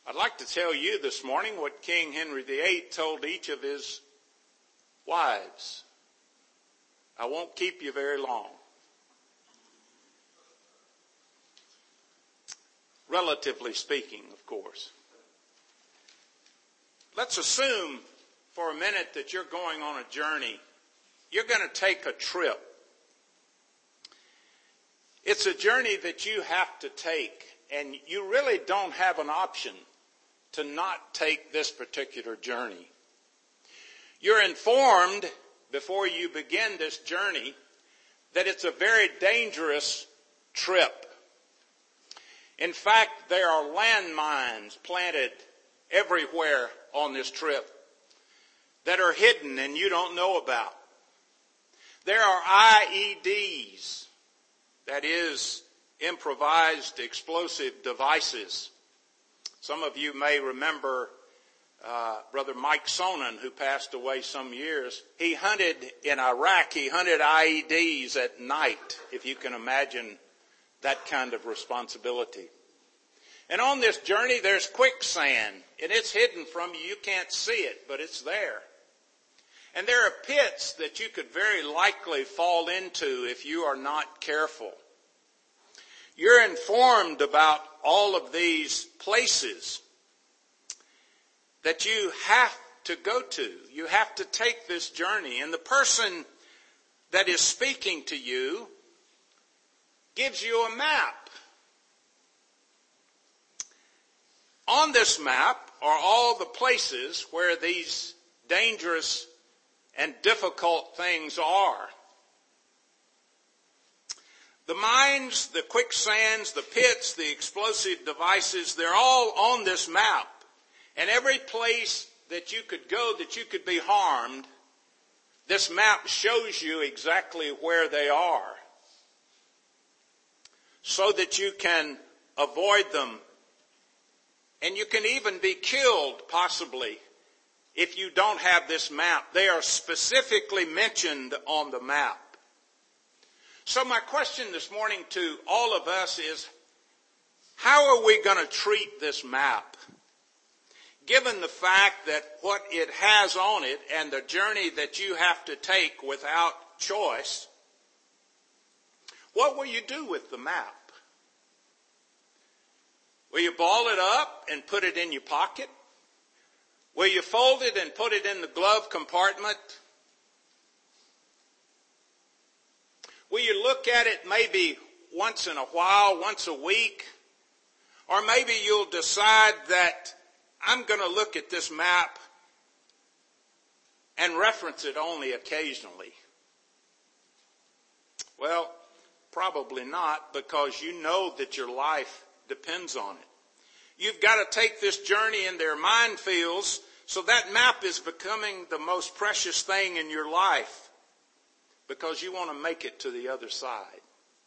I'd like to tell you this morning what King Henry VIII told each of his wives. I won't keep you very long. Relatively speaking, of course. Let's assume for a minute that you're going on a journey. You're going to take a trip. It's a journey that you have to take, and you really don't have an option to not take this particular journey. You're informed before you begin this journey that it's a very dangerous trip. In fact, there are landmines planted everywhere on this trip that are hidden and you don't know about. There are IEDs, that is, improvised explosive devices. Some of you may remember Brother Mike Sonnen, who passed away some years. He hunted in Iraq. He hunted IEDs at night, if you can imagine that kind of responsibility. And on this journey, there's quicksand, and it's hidden from you. You can't see it, but it's there. And there are pits that you could very likely fall into if you are not careful. You're informed about all of these places that you have to go to. You have to take this journey. And the person that is speaking to you gives you a map. On this map are all the places where these dangerous and difficult things are. The mines, the quicksands, the pits, the explosive devices, they're all on this map. And every place that you could go, that you could be harmed, this map shows you exactly where they are, so that you can avoid them. And you can even be killed, possibly, if you don't have this map. They are specifically mentioned on the map. So my question this morning to all of us is, how are we going to treat this map? Given the fact that what it has on it and the journey that you have to take without choice, what will you do with the map? Will you ball it up and put it in your pocket? Will you fold it and put it in the glove compartment? Will you look at it maybe once in a while, once a week? Or maybe you'll decide that I'm going to look at this map and reference it only occasionally. Well, probably not, because you know that your life depends on it. You've got to take this journey in their minefields, so that map is becoming the most precious thing in your life, because you want to make it to the other side.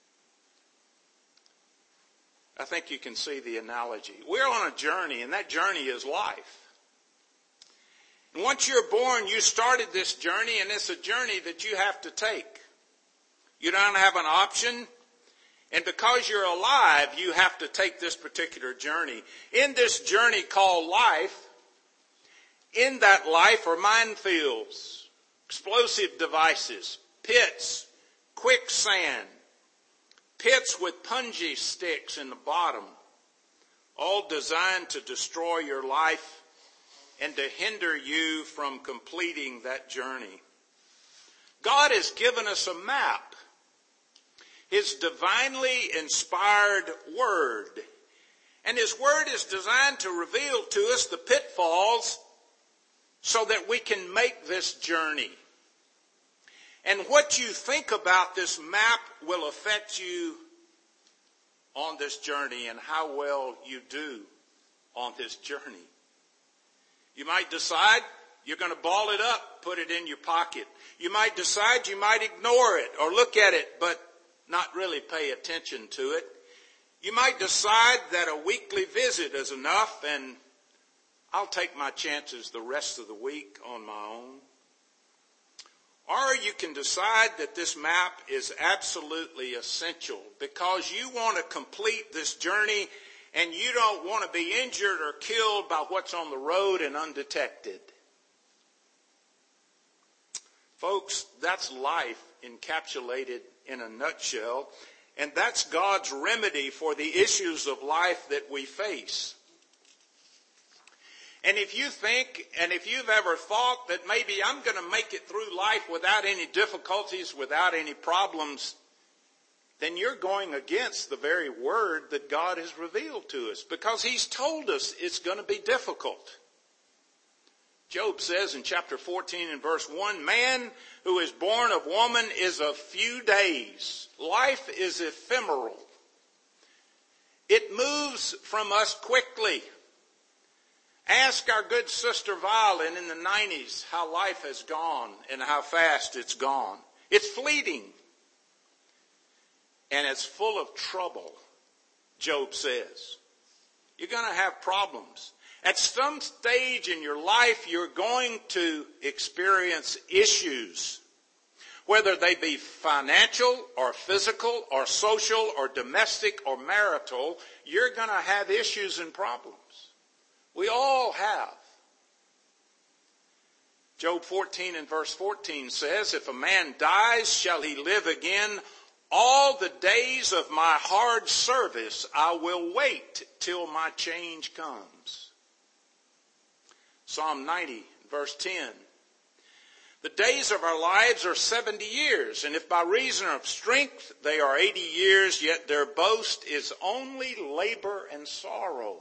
I think you can see the analogy. We're on a journey, and that journey is life. And once you're born, you started this journey, and it's a journey that you have to take. You don't have an option, and because you're alive, you have to take this particular journey. In this journey called life, in that life are minefields, explosive devices, pits, quicksand, pits with punji sticks in the bottom, all designed to destroy your life and to hinder you from completing that journey. God has given us a map, His divinely inspired Word. And His Word is designed to reveal to us the pitfalls so that we can make this journey. And what you think about this map will affect you on this journey and how well you do on this journey. You might decide you're going to ball it up, put it in your pocket. You might decide you might ignore it or look at it but not really pay attention to it. You might decide that a weekly visit is enough and I'll take my chances the rest of the week on my own. Or you can decide that this map is absolutely essential because you want to complete this journey and you don't want to be injured or killed by what's on the road and undetected. Folks, that's life encapsulated in a nutshell, and that's God's remedy for the issues of life that we face. And if you think, and if you've ever thought that maybe I'm going to make it through life without any difficulties, without any problems, then you're going against the very word that God has revealed to us, because He's told us it's going to be difficult. Job says in chapter 14 and verse 1, man who is born of woman is of few days. Life is ephemeral. It moves from us quickly. Ask our good sister Violet in the 90s how life has gone and how fast it's gone. It's fleeting. And it's full of trouble, Job says. You're going to have problems. At some stage in your life, you're going to experience issues. Whether they be financial or physical or social or domestic or marital, you're going to have issues and problems. We all have. Job 14 and verse 14 says, if a man dies, shall he live again? All the days of my hard service I will wait till my change comes. Psalm 90 verse 10. The days of our lives are 70 years, and if by reason of strength they are 80 years, yet their boast is only labor and sorrow.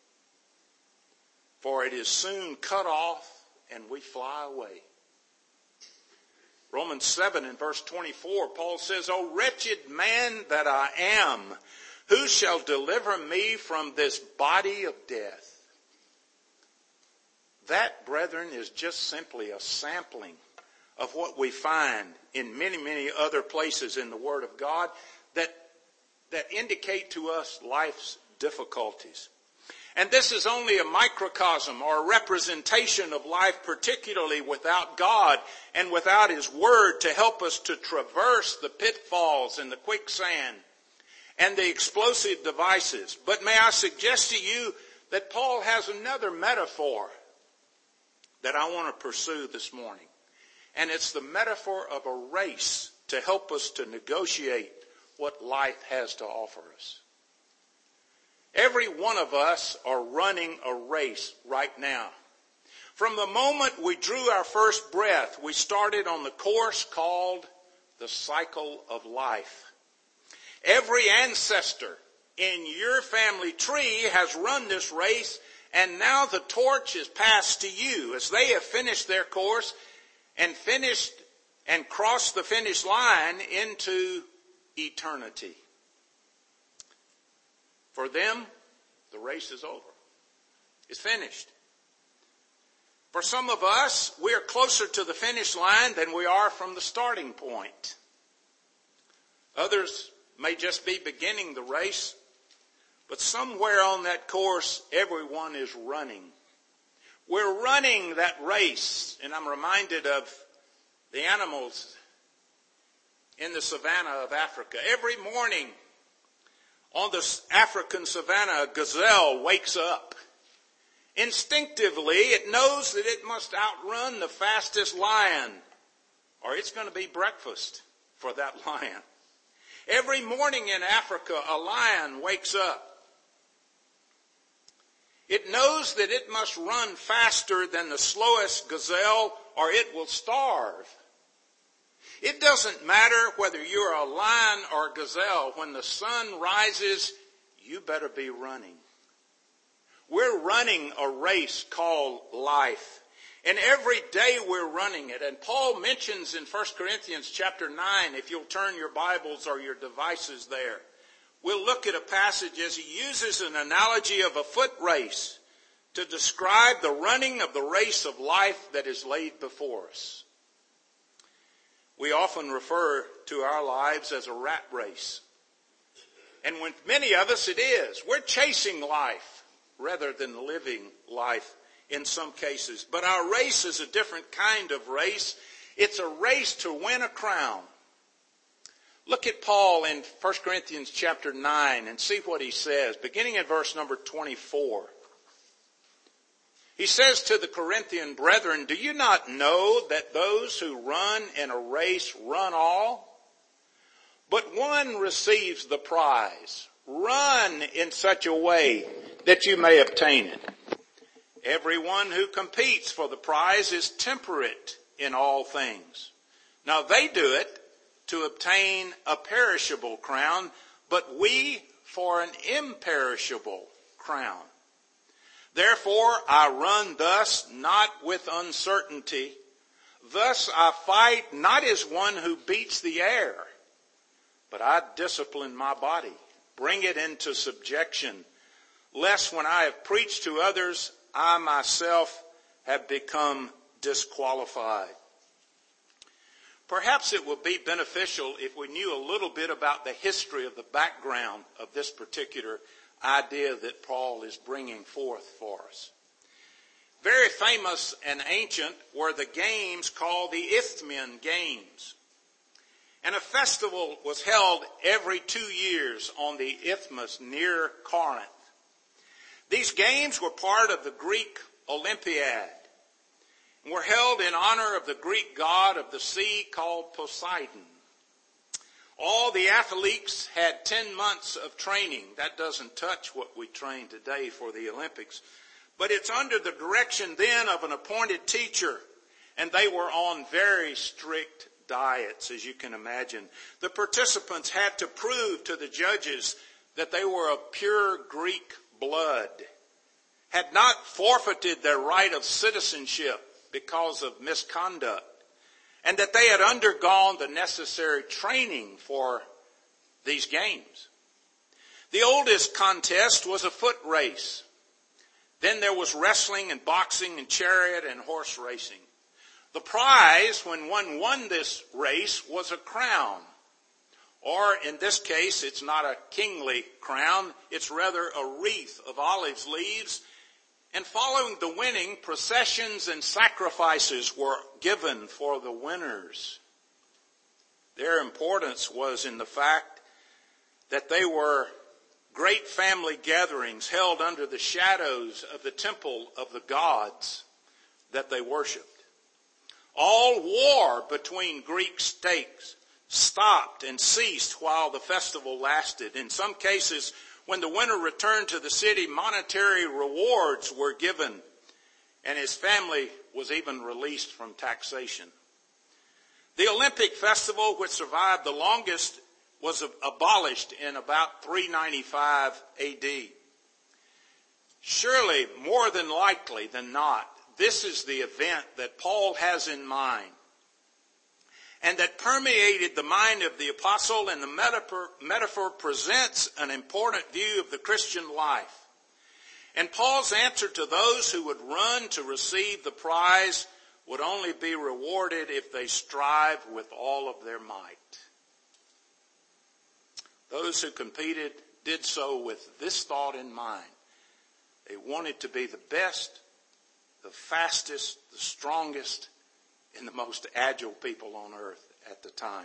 For it is soon cut off, and we fly away. Romans 7 and verse 24, Paul says, O wretched man that I am, who shall deliver me from this body of death? That, brethren, is just simply a sampling of what we find in many, many other places in the Word of God that indicate to us life's difficulties. And this is only a microcosm or a representation of life, particularly without God and without His Word to help us to traverse the pitfalls and the quicksand and the explosive devices. But may I suggest to you that Paul has another metaphor that I want to pursue this morning. And it's the metaphor of a race to help us to negotiate what life has to offer us. Every one of us are running a race right now. From the moment we drew our first breath, we started on the course called the cycle of life. Every ancestor in your family tree has run this race, and now the torch is passed to you as they have finished their course and crossed the finish line into eternity. For them, the race is over. It's finished. For some of us, we are closer to the finish line than we are from the starting point. Others may just be beginning the race, but somewhere on that course, everyone is running. We're running that race, and I'm reminded of the animals in the savannah of Africa. Every morning, on the African savannah, a gazelle wakes up. Instinctively, it knows that it must outrun the fastest lion, or it's going to be breakfast for that lion. Every morning in Africa, a lion wakes up. It knows that it must run faster than the slowest gazelle, or it will starve. It doesn't matter whether you're a lion or a gazelle. When the sun rises, you better be running. We're running a race called life. And every day we're running it. And Paul mentions in 1 Corinthians chapter 9, if you'll turn your Bibles or your devices there, we'll look at a passage as he uses an analogy of a foot race to describe the running of the race of life that is laid before us. We often refer to our lives as a rat race. And with many of us it is. We're chasing life rather than living life in some cases. But our race is a different kind of race. It's a race to win a crown. Look at Paul in 1 Corinthians chapter 9 and see what he says, beginning at verse number 24. He says to the Corinthian brethren, "Do you not know that those who run in a race run all? But one receives the prize. Run in such a way that you may obtain it. Everyone who competes for the prize is temperate in all things. Now they do it to obtain a perishable crown, but we for an imperishable crown. Therefore I run thus, not with uncertainty. Thus I fight not as one who beats the air, but I discipline my body, bring it into subjection, lest when I have preached to others, I myself have become disqualified." Perhaps it would be beneficial if we knew a little bit about the history of the background of this particular idea that Paul is bringing forth for us. Very famous and ancient were the games called the Isthmian Games. And a festival was held every 2 years on the Isthmus near Corinth. These games were part of the Greek Olympiad and were held in honor of the Greek god of the sea called Poseidon. All the athletes had 10 months of training. That doesn't touch what we train today for the Olympics. But it's under the direction then of an appointed teacher, and they were on very strict diets, as you can imagine. The participants had to prove to the judges that they were of pure Greek blood, had not forfeited their right of citizenship because of misconduct, and that they had undergone the necessary training for these games. The oldest contest was a foot race. Then there was wrestling and boxing and chariot and horse racing. The prize when one won this race was a crown. Or in this case, it's not a kingly crown, it's rather a wreath of olive leaves. And following the winning, processions and sacrifices were given for the winners. Their importance was in the fact that they were great family gatherings held under the shadows of the temple of the gods that they worshipped. All war between Greek states stopped and ceased while the festival lasted. In some cases, when the winner returned to the city, monetary rewards were given, and his family was even released from taxation. The Olympic festival, which survived the longest, was abolished in about 395 AD. Surely, more than likely than not, this is the event that Paul has in mind, and that permeated the mind of the apostle, and the metaphor presents an important view of the Christian life. And Paul's answer to those who would run to receive the prize would only be rewarded if they strive with all of their might. Those who competed did so with this thought in mind. They wanted to be the best, the fastest, the strongest, and the most agile people on earth at the time.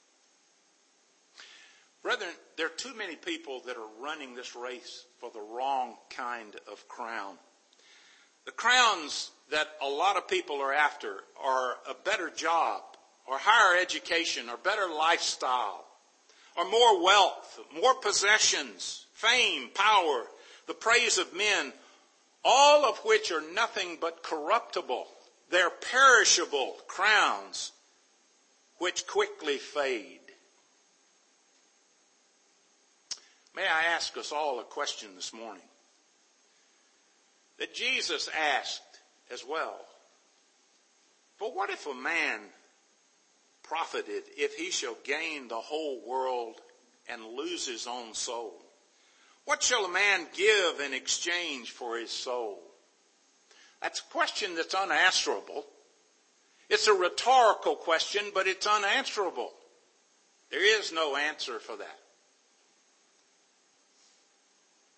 Brethren, there are too many people that are running this race for the wrong kind of crown. The crowns that a lot of people are after are a better job, or higher education, or better lifestyle, or more wealth, more possessions, fame, power, the praise of men, all of which are nothing but corruptible. They're perishable crowns which quickly fade. May I ask us all a question this morning that Jesus asked as well. For what if a man profited if he shall gain the whole world and lose his own soul? What shall a man give in exchange for his soul? That's a question that's unanswerable. It's a rhetorical question, but it's unanswerable. There is no answer for that.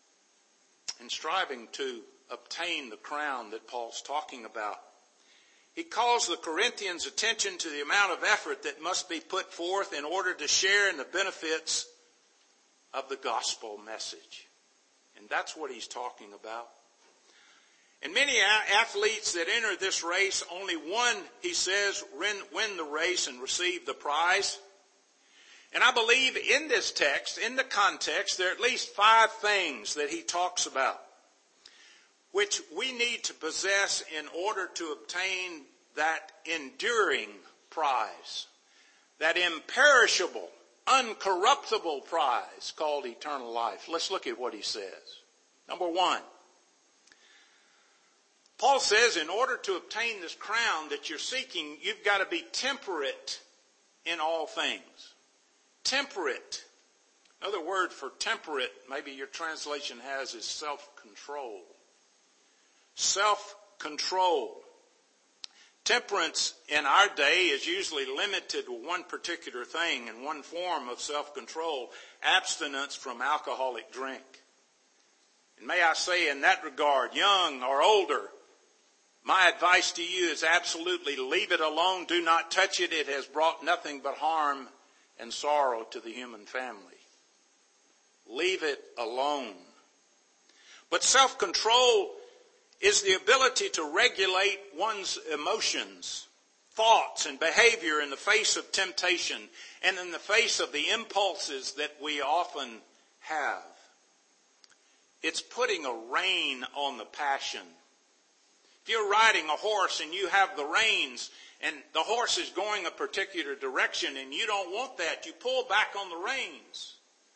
In striving to obtain the crown that Paul's talking about, he calls the Corinthians' attention to the amount of effort that must be put forth in order to share in the benefits of the gospel message. And that's what he's talking about. And many athletes that enter this race, only one, he says, win the race and receive the prize. And I believe in this text, in the context, there are at least 5 things that he talks about, which we need to possess in order to obtain that enduring prize, that imperishable, uncorruptible prize called eternal life. Let's look at what he says. Number 1, Paul says in order to obtain this crown that you're seeking, you've got to be temperate in all things. Temperate. Another word for temperate, maybe your translation has, is self-control. Self-control. Temperance in our day is usually limited to one particular thing and one form of self-control, abstinence from alcoholic drink. And may I say in that regard, young or older, my advice to you is absolutely leave it alone. Do not touch it. It has brought nothing but harm and sorrow to the human family. Leave it alone. But self-control is the ability to regulate one's emotions, thoughts, and behavior in the face of temptation and in the face of the impulses that we often have. It's putting a rein on the passion. If you're riding a horse and you have the reins and the horse is going a particular direction and you don't want that, you pull back on the reins.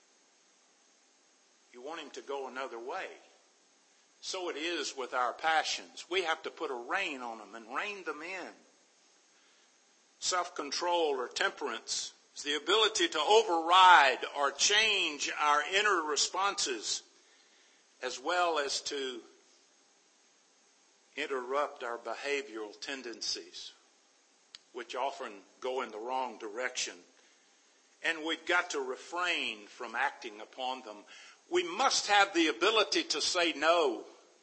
You want him to go another way. So it is with our passions. We have to put a rein on them and rein them in. Self-control or temperance is the ability to override or change our inner responses as well as to interrupt our behavioral tendencies, which often go in the wrong direction. And we've got to refrain from acting upon them. We must have the ability to say no.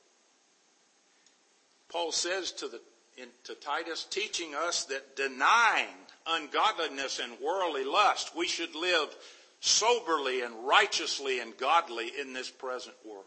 Paul says to Titus, teaching us that denying ungodliness and worldly lust, we should live soberly and righteously and godly in this present world.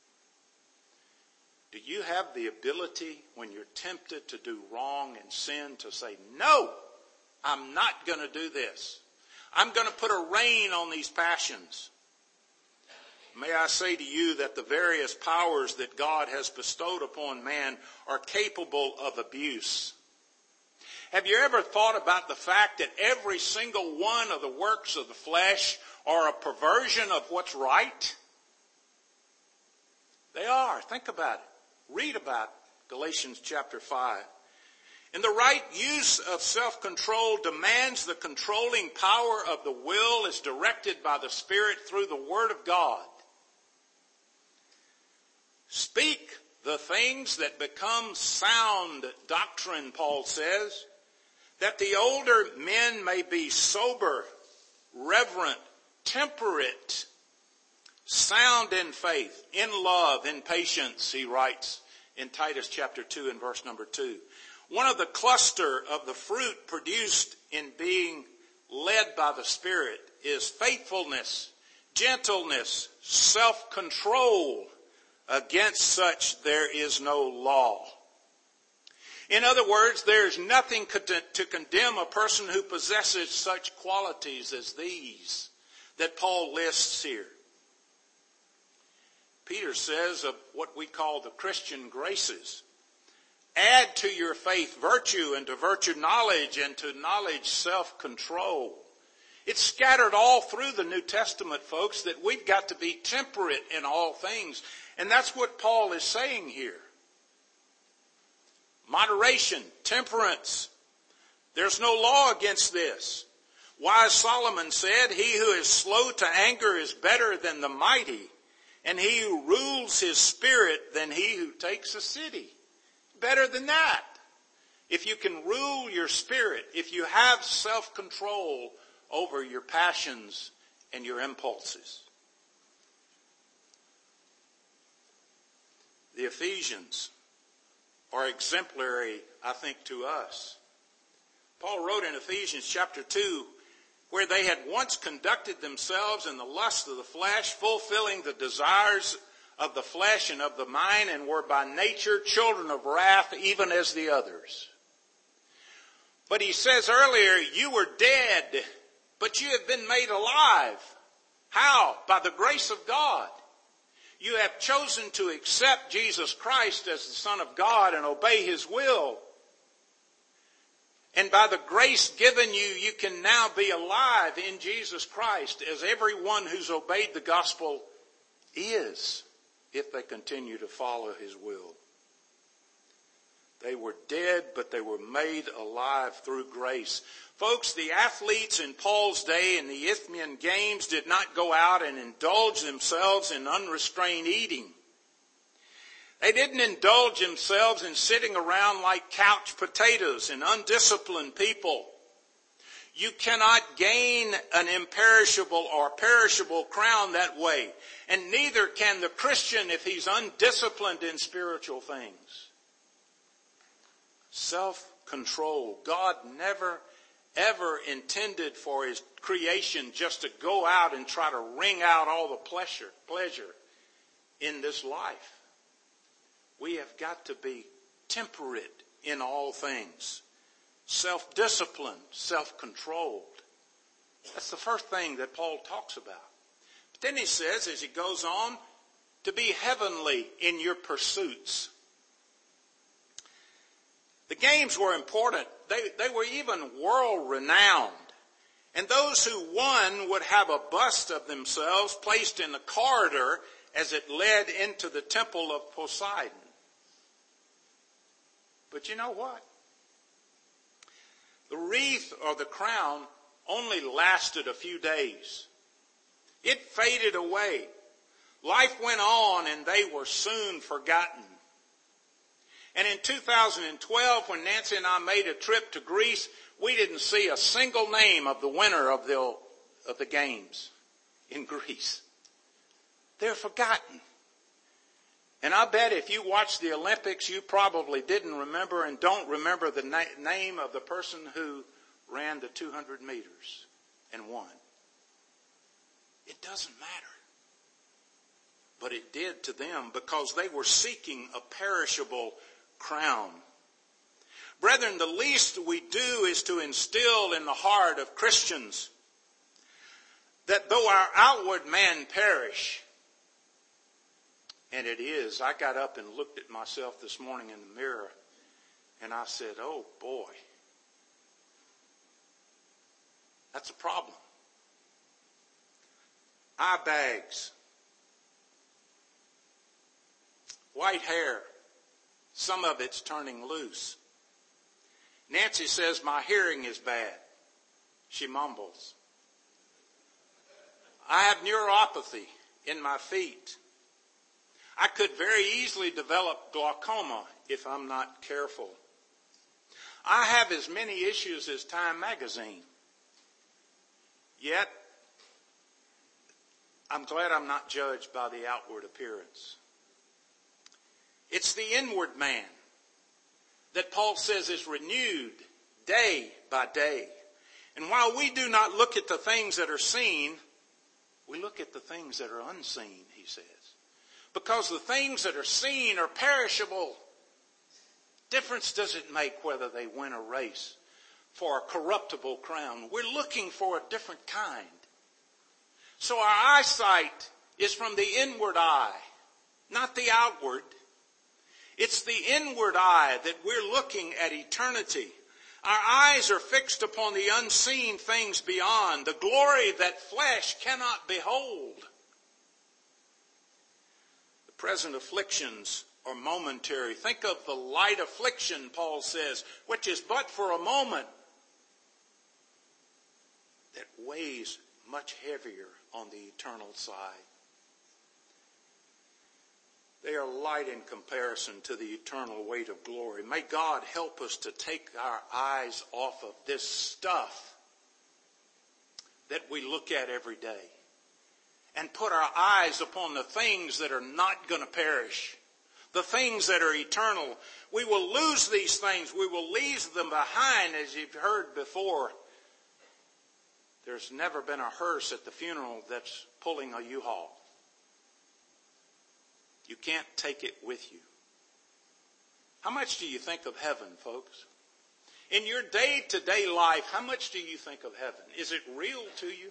Do you have the ability when you're tempted to do wrong and sin to say, no, I'm not going to do this. I'm going to put a rein on these passions. May I say to you that the various powers that God has bestowed upon man are capable of abuse. Have you ever thought about the fact that every single one of the works of the flesh are a perversion of what's right? They are. Think about it. Read about Galatians chapter 5. And the right use of self-control demands the controlling power of the will is directed by the Spirit through the Word of God. Speak the things that become sound doctrine, Paul says, that the older men may be sober, reverent, temperate, sound in faith, in love, in patience, he writes in Titus chapter 2 and verse number 2. One of the cluster of the fruit produced in being led by the Spirit is faithfulness, gentleness, self-control. Against such there is no law. In other words, there is nothing to condemn a person who possesses such qualities as these that Paul lists here. Peter says of what we call the Christian graces, add to your faith virtue, and to virtue knowledge, and to knowledge self-control. It's scattered all through the New Testament, folks, that we've got to be temperate in all things. And that's what Paul is saying here. Moderation, temperance. There's no law against this. Wise Solomon said, he who is slow to anger is better than the mighty, and he who rules his spirit than he who takes a city. Better than that. If you can rule your spirit, if you have self-control over your passions and your impulses. The Ephesians are exemplary, I think, to us. Paul wrote in Ephesians chapter 2, where they had once conducted themselves in the lust of the flesh, fulfilling the desires of the flesh and of the mind, and were by nature children of wrath, even as the others. But he says earlier, you were dead, but you have been made alive. How? By the grace of God. You have chosen to accept Jesus Christ as the Son of God and obey His will. And by the grace given you, you can now be alive in Jesus Christ, as everyone who's obeyed the gospel is, if they continue to follow His will. They were dead, but they were made alive through grace. Folks, the athletes in Paul's day in the Isthmian Games did not go out and indulge themselves in unrestrained eating. They didn't indulge themselves in sitting around like couch potatoes and undisciplined people. You cannot gain an imperishable or perishable crown that way. And neither can the Christian if he's undisciplined in spiritual things. Self-control. God never, ever intended for His creation just to go out and try to wring out all the pleasure in this life. We have got to be temperate in all things. Self-disciplined, self-controlled. That's the first thing that Paul talks about. But then he says, as he goes on, to be heavenly in your pursuits. The games were important. They were even world-renowned. And those who won would have a bust of themselves placed in the corridor as it led into the temple of Poseidon. But you know what? The wreath or the crown only lasted a few days. It faded away. Life went on and they were soon forgotten. And in 2012, when Nancy and I made a trip to Greece, we didn't see a single name of the winner of the games in Greece. They're forgotten. And I bet if you watched the Olympics, you probably didn't remember and don't remember the name of the person who ran the 200 meters and won. It doesn't matter. But it did to them because they were seeking a perishable crown. Brethren, the least we do is to instill in the heart of Christians that though our outward man perish, and it is. I got up and looked at myself this morning in the mirror and I said, oh boy, that's a problem. Eye bags, white hair, some of it's turning loose. Nancy says my hearing is bad. She mumbles. I have neuropathy in my feet. I could very easily develop glaucoma if I'm not careful. I have as many issues as Time magazine. Yet, I'm glad I'm not judged by the outward appearance. It's the inward man that Paul says is renewed day by day. And while we do not look at the things that are seen, we look at the things that are unseen, he says. Because the things that are seen are perishable. Difference does it make whether they win a race for a corruptible crown. We're looking for a different kind. So our eyesight is from the inward eye, not the outward. It's the inward eye that we're looking at eternity. Our eyes are fixed upon the unseen things beyond, the glory that flesh cannot behold. Present afflictions are momentary. Think of the light affliction, Paul says, which is but for a moment, that weighs much heavier on the eternal side. They are light in comparison to the eternal weight of glory. May God help us to take our eyes off of this stuff that we look at every day and put our eyes upon the things that are not going to perish, the things that are eternal. We will lose these things. We will leave them behind, as you've heard before. There's never been a hearse at the funeral that's pulling a U-Haul. You can't take it with you. How much do you think of heaven, folks? In your day-to-day life, how much do you think of heaven? Is it real to you?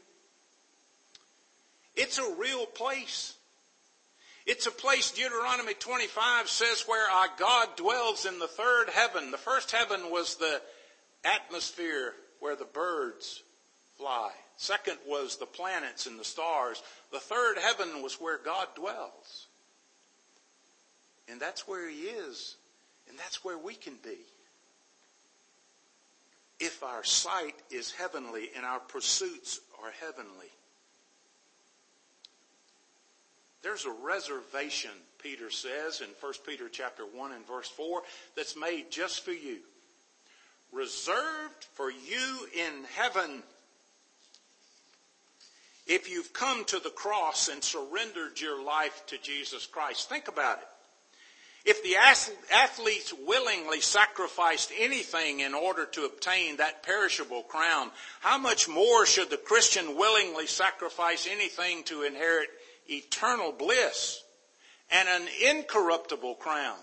It's a real place. It's a place, Deuteronomy 25 says, where our God dwells in the third heaven. The first heaven was the atmosphere where the birds fly. Second was the planets and the stars. The third heaven was where God dwells. And that's where He is. And that's where we can be. If our sight is heavenly and our pursuits are heavenly. There's a reservation, Peter says in 1 Peter chapter 1 and verse 4, that's made just for you. Reserved for you in heaven. If you've come to the cross and surrendered your life to Jesus Christ. Think about it. If the athletes willingly sacrificed anything in order to obtain that perishable crown, how much more should the Christian willingly sacrifice anything to inherit eternal bliss and an incorruptible crown?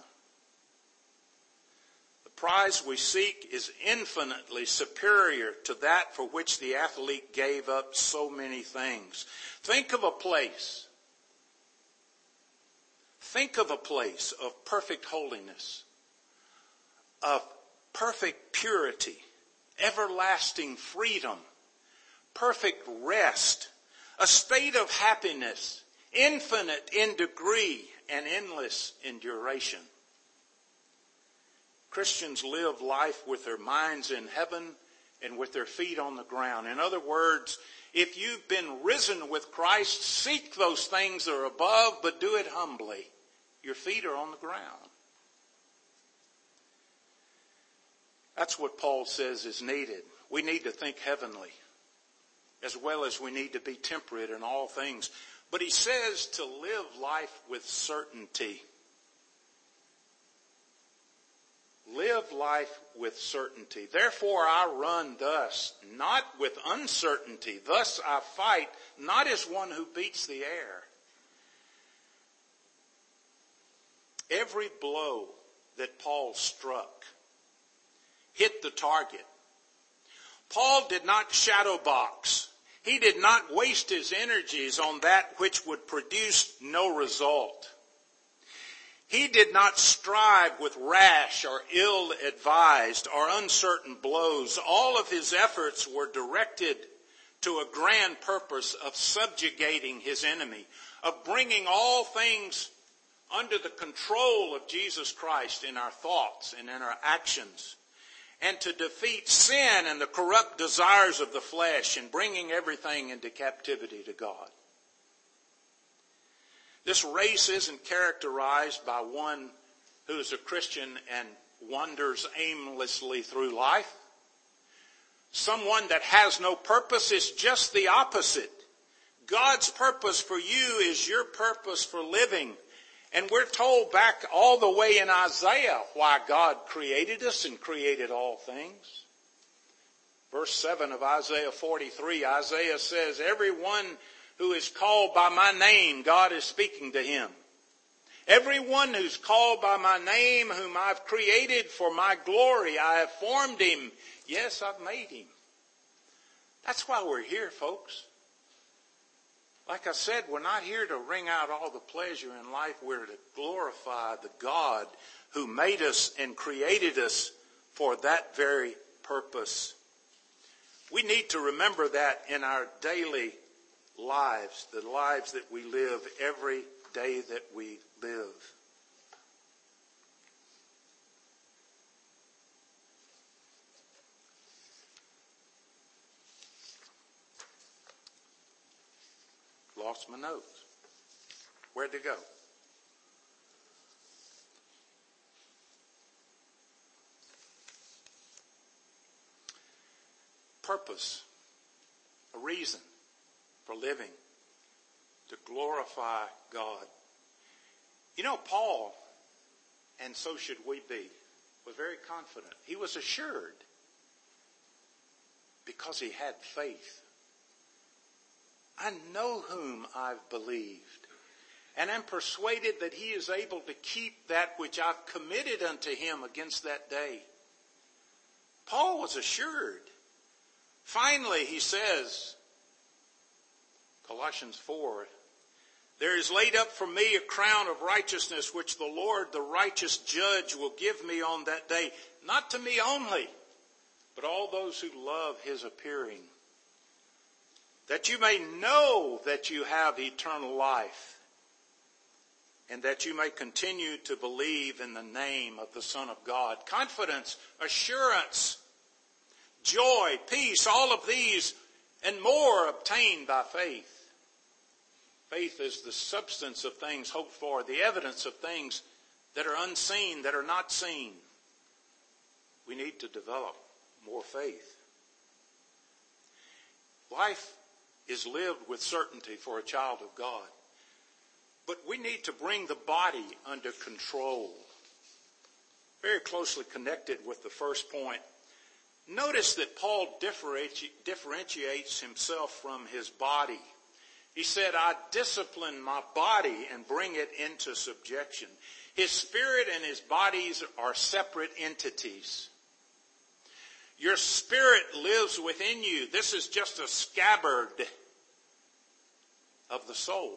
The prize we seek is infinitely superior to that for which the athlete gave up so many things. Think of a place of perfect holiness, of perfect purity, everlasting freedom, perfect rest, a state of happiness, infinite in degree and endless in duration. Christians live life with their minds in heaven and with their feet on the ground. In other words, if you've been risen with Christ, seek those things that are above, but do it humbly. Your feet are on the ground. That's what Paul says is needed. We need to think heavenly, as well as we need to be temperate in all things. But he says to live life with certainty. Live life with certainty. Therefore I run thus, not with uncertainty. Thus I fight, not as one who beats the air. Every blow that Paul struck hit the target. Paul did not shadow box. He did not waste his energies on that which would produce no result. He did not strive with rash or ill-advised or uncertain blows. All of his efforts were directed to a grand purpose of subjugating his enemy, of bringing all things under the control of Jesus Christ in our thoughts and in our actions, and to defeat sin and the corrupt desires of the flesh and bringing everything into captivity to God. This race isn't characterized by one who is a Christian and wanders aimlessly through life. Someone that has no purpose is just the opposite. God's purpose for you is your purpose for living. And we're told back all the way in Isaiah why God created us and created all things. Verse 7 of Isaiah 43, Isaiah says, everyone who is called by my name, God is speaking to him. Everyone who's called by my name, whom I've created for my glory, I have formed him. Yes, I've made him. That's why we're here, folks. Like I said, we're not here to wring out all the pleasure in life. We're to glorify the God who made us and created us for that very purpose. We need to remember that in our daily lives, the lives that we live every day that we live. Lost my notes. Where'd they go? Purpose, a reason for living, to glorify God. You know, Paul and so should we be. Was very confident. He was assured because he had faith. I know whom I've believed, and am persuaded that he is able to keep that which I've committed unto him against that day. Paul was assured. Finally, he says, Colossians 4, there is laid up for me a crown of righteousness, which the Lord, the righteous judge, will give me on that day. Not to me only, but all those who love his appearing. That you may know that you have eternal life, and that you may continue to believe in the name of the Son of God. Confidence, assurance, joy, peace, all of these and more obtained by faith. Faith is the substance of things hoped for, the evidence of things that are unseen, that are not seen. We need to develop more faith. Life is lived with certainty for a child of God. But we need to bring the body under control. Very closely connected with the first point. Notice that Paul differentiates himself from his body. He said, I discipline my body and bring it into subjection. His spirit and his bodies are separate entities. Your spirit lives within you. This is just a scabbard of the soul.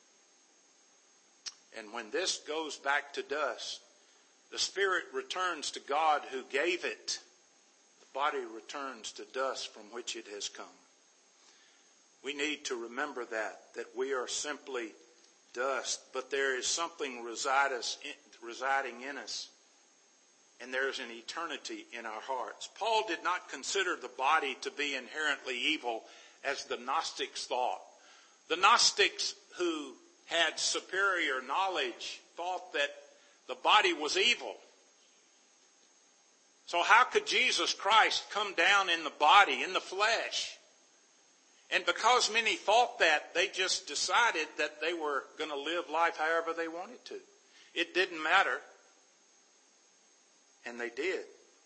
And when this goes back to dust, the spirit returns to God who gave it. The body returns to dust from which it has come. We need to remember that we are simply dust, but there is something residing in us, and there is an eternity in our hearts. Paul did not consider the body to be inherently evil as the Gnostics thought. The Gnostics who had superior knowledge thought that the body was evil. So how could Jesus Christ come down in the body, in the flesh? And because many thought that, they just decided that they were going to live life however they wanted to. It didn't matter. And they did.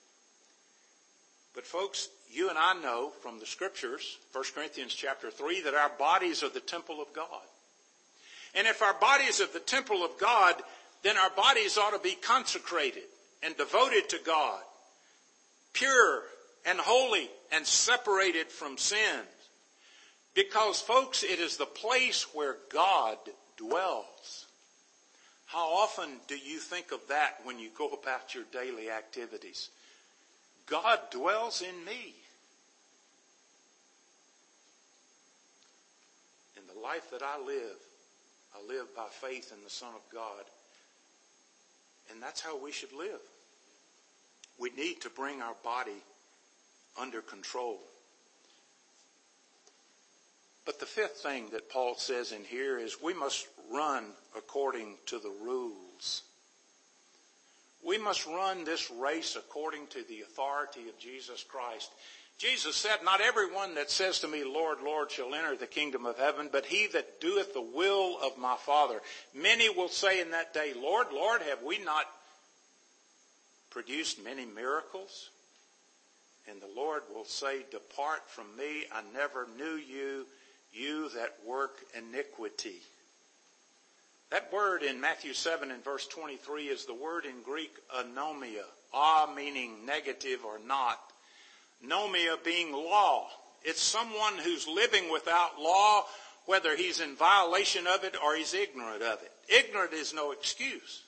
But folks, you and I know from the scriptures, 1 Corinthians chapter 3, that our bodies are the temple of God. And if our bodies are the temple of God, then our bodies ought to be consecrated and devoted to God, pure and holy and separated from sin. Because, folks, it is the place where God dwells. How often do you think of that when you go about your daily activities? God dwells in me. In the life that I live by faith in the Son of God. And that's how we should live. We need to bring our body under control. But the fifth thing that Paul says in here is we must run according to the rules. We must run this race according to the authority of Jesus Christ. Jesus said, not everyone that says to me, Lord, Lord, shall enter the kingdom of heaven, but he that doeth the will of my Father. Many will say in that day, Lord, Lord, have we not produced many miracles? And the Lord will say, depart from me, I never knew you, you that work iniquity. That word in Matthew 7 and verse 23 is the word in Greek anomia. Meaning negative or not. Nomia being law. It's someone who's living without law, whether he's in violation of it or he's ignorant of it. Ignorant is no excuse.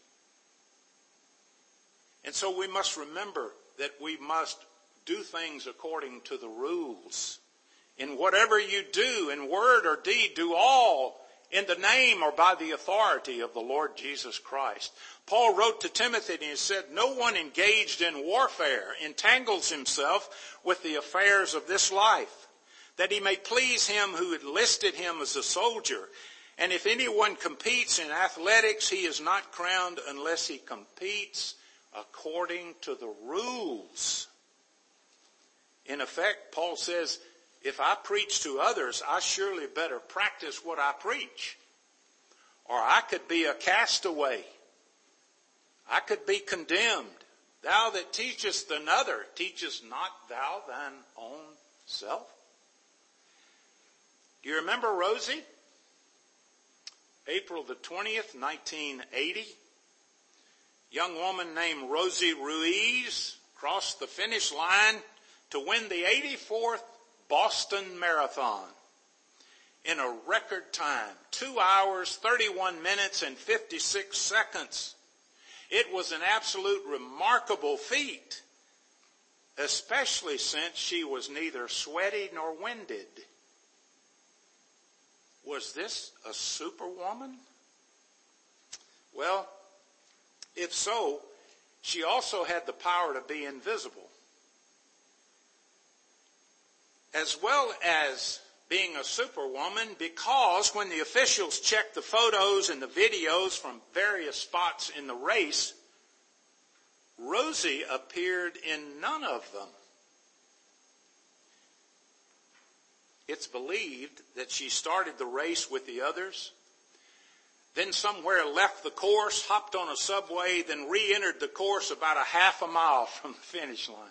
And so we must remember that we must do things according to the rules. In whatever you do, in word or deed, do all in the name or by the authority of the Lord Jesus Christ. Paul wrote to Timothy and he said, no one engaged in warfare entangles himself with the affairs of this life, that he may please him who enlisted him as a soldier. And if anyone competes in athletics, he is not crowned unless he competes according to the rules. In effect, Paul says, if I preach to others, I surely better practice what I preach. Or I could be a castaway. I could be condemned. Thou that teachest another, teachest not thou thine own self? Do you remember Rosie? April the 20th, 1980. Young woman named Rosie Ruiz crossed the finish line to win the 84th Boston Marathon in a record time, 2 hours, 31 minutes, and 56 seconds. It was an absolute remarkable feat, especially since she was neither sweaty nor winded. Was this a superwoman? Well, if so, she also had the power to be invisible. As well as being a superwoman, because when the officials checked the photos and the videos from various spots in the race, Rosie appeared in none of them. It's believed that she started the race with the others, then somewhere left the course, hopped on a subway, then re-entered the course about a half a mile from the finish line.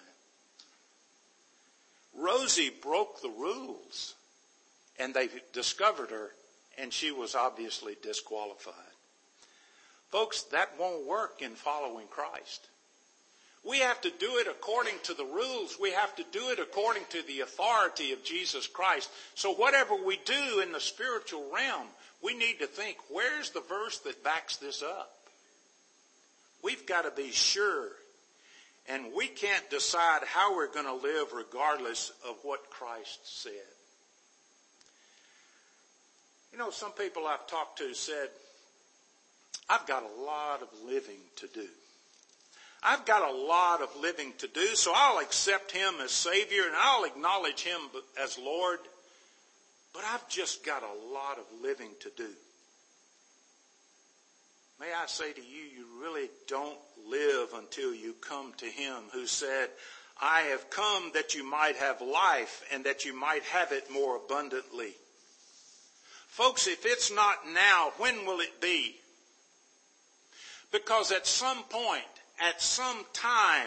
Rosie broke the rules, and they discovered her, and she was obviously disqualified. Folks, that won't work in following Christ. We have to do it according to the rules. We have to do it according to the authority of Jesus Christ. So whatever we do in the spiritual realm, we need to think, where's the verse that backs this up? We've got to be sure. And we can't decide how we're going to live regardless of what Christ said. You know, some people I've talked to said, I've got a lot of living to do. I've got a lot of living to do, so I'll accept him as Savior and I'll acknowledge him as Lord, but I've just got a lot of living to do. May I say to you, you really don't live until you come to him who said, I have come that you might have life and that you might have it more abundantly. Folks, if it's not now, when will it be? Because at some point, at some time,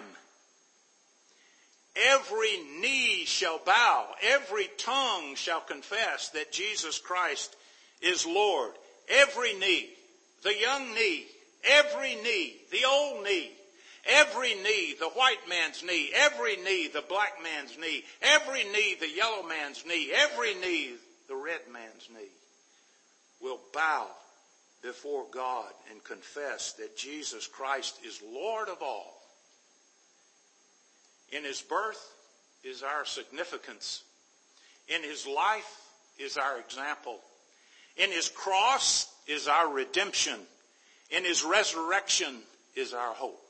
every knee shall bow, every tongue shall confess that Jesus Christ is Lord. Every knee, the young knee, every knee, the old knee, every knee, the white man's knee, every knee, the black man's knee, every knee, the yellow man's knee, every knee, the red man's knee, will bow before God and confess that Jesus Christ is Lord of all. In his birth is our significance. In his life is our example. In his cross is our redemption. In his resurrection is our hope.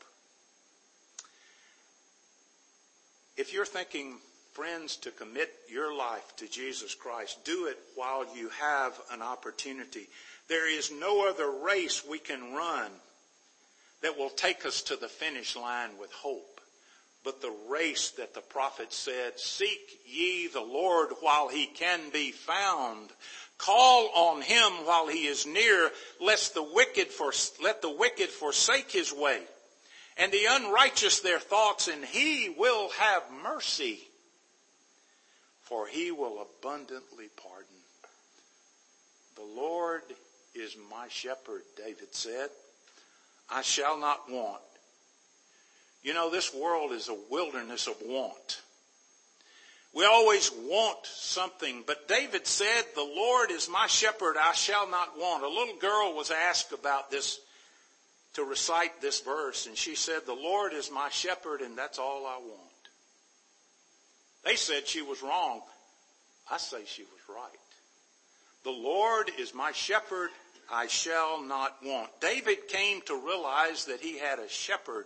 If you're thinking, friends, to commit your life to Jesus Christ, do it while you have an opportunity. There is no other race we can run that will take us to the finish line with hope, but the race that the prophet said, seek ye the Lord while he can be found. Call on him while he is near, let the wicked forsake his way, and the unrighteous their thoughts, and he will have mercy, for he will abundantly pardon. The Lord is my shepherd, David said. I shall not want. You know, this world is a wilderness of want. We always want something, but David said, the Lord is my shepherd, I shall not want. A little girl was asked about this, to recite this verse, and she said, the Lord is my shepherd, and that's all I want. They said she was wrong. I say she was right. The Lord is my shepherd, I shall not want. David came to realize that he had a shepherd.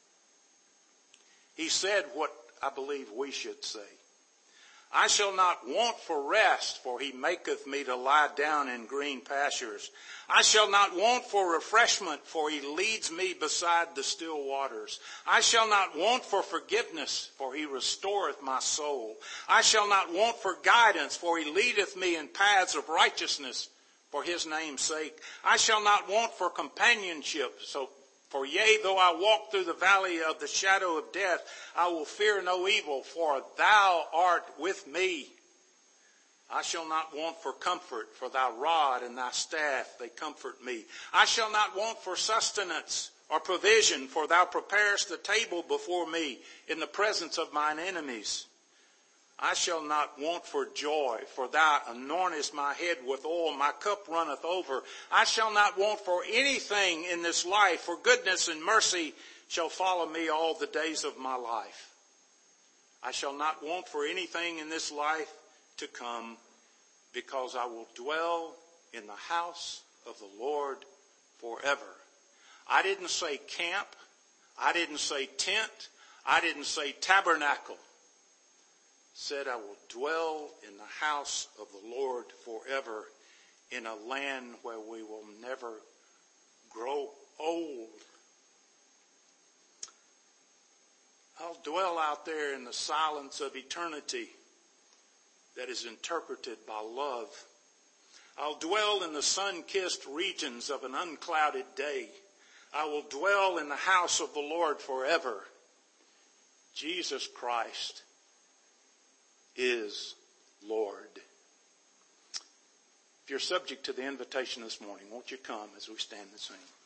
He said what I believe we should say. I shall not want for rest, for he maketh me to lie down in green pastures. I shall not want for refreshment, for he leads me beside the still waters. I shall not want for forgiveness, for he restoreth my soul. I shall not want for guidance, for he leadeth me in paths of righteousness for his name's sake. I shall not want for companionship, so For yea, though I walk through the valley of the shadow of death, I will fear no evil, for thou art with me. I shall not want for comfort, for thy rod and thy staff, they comfort me. I shall not want for sustenance or provision, for thou preparest the table before me in the presence of mine enemies. I shall not want for joy, for thou anointest my head with oil, my cup runneth over. I shall not want for anything in this life, for goodness and mercy shall follow me all the days of my life. I shall not want for anything in this life to come, because I will dwell in the house of the Lord forever. I didn't say camp. I didn't say tent. I didn't say tabernacle. Said I will dwell in the house of the Lord forever, in a land where we will never grow old. I'll dwell out there in the silence of eternity that is interpreted by love. I'll dwell in the sun-kissed regions of an unclouded day. I will dwell in the house of the Lord forever. Jesus Christ is Lord. If you're subject to the invitation this morning, won't you come as we stand and sing?